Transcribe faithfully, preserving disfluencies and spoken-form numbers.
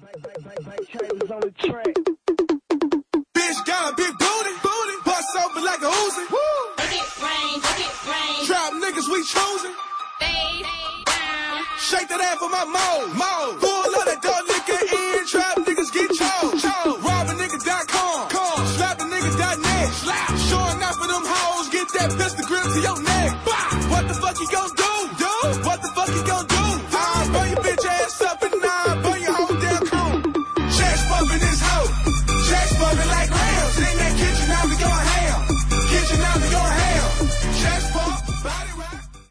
Bitch got a big booty, booty, bust open like a Uzi. Woo! Rain, rain. Trap niggas we choosing. Shake that ass for my mode, mode. Full of that dog liquor in, trap niggas get chose, chose. Rob a nigga dot com, com. Slap a nigga dot net, slap. Showing out for them hoes, get that pistol grip to your neck. Bah! What the fuck you gon' do?